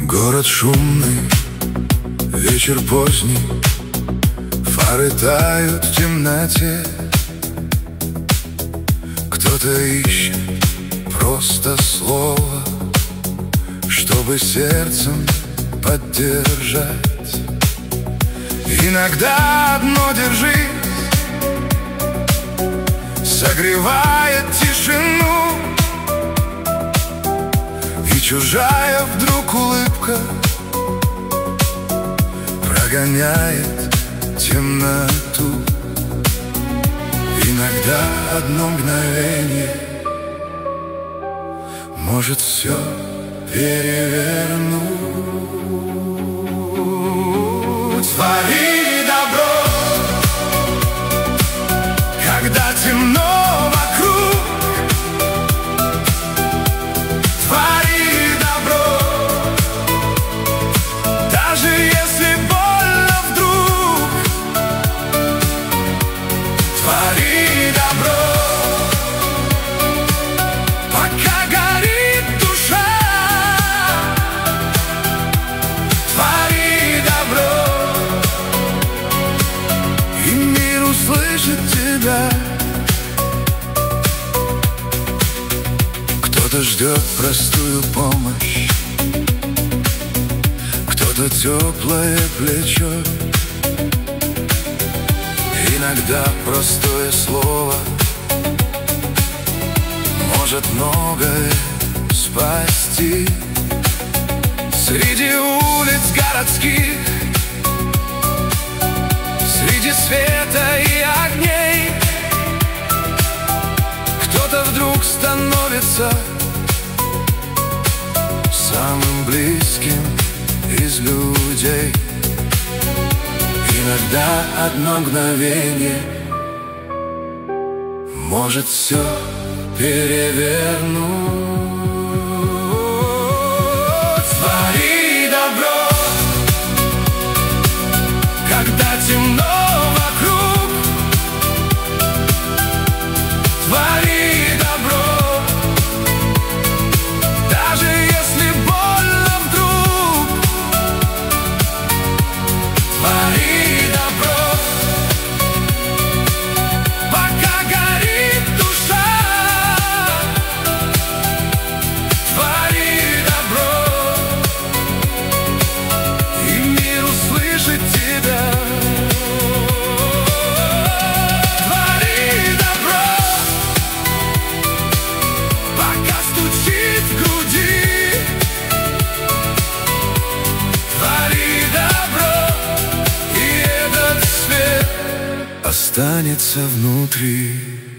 Город шумный, вечер поздний, фары тают в темноте. Кто-то ищет просто слово, чтобы сердцем поддержать. Иногда одно держит, согревает тишину, и чужая вдруг улыбка прогоняет темноту. Иногда одно мгновение может все перевернуть. Твори добро, когда темно вокруг. Твори добро, даже если больно вдруг. Твори добро, пока горит душа. Твори добро, и мир услышит тебя. Кто-то ждет простую помощь, кто-то теплое плечо. Иногда простое слово может многое спасти. Среди улиц городских, среди света и огней, кто-то вдруг становится самым близким из людей. Иногда одно мгновение может все перевернуть. Твори добро, когда темно вокруг. Твори добро, даже если больно вдруг. Твори добро, пока горит душа. Твори добро, и мир услышит тебя. Твори добро, пока стучит в груди. Твори добро, и этот свет останется внутри.